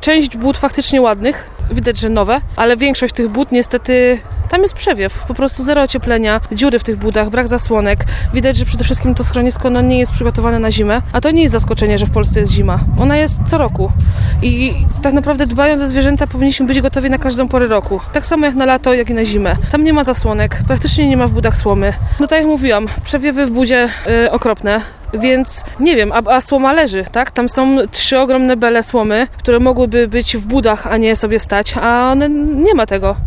część bud faktycznie ładnych, widać, że nowe, ale większość tych bud niestety, tam jest przewiew, po prostu zero ocieplenia, dziury w tych budach, brak zasłonek. Widać, że przede wszystkim to schronisko nie jest przygotowane na zimę, a to nie jest zaskoczenie, że w Polsce jest zima. Ona jest co roku i tak naprawdę dbając o zwierzęta powinniśmy być gotowi na każdą porę roku. Tak samo jak na lato, jak i na zimę. Tam nie ma zasłonek, praktycznie nie ma w budach słomy. No tak jak mówiłam, przewiewy w budzie okropne. Więc nie wiem, a słoma leży, tak? Tam są 3 ogromne bele słomy, które mogłyby być w budach, a nie sobie stać, a nie ma tego.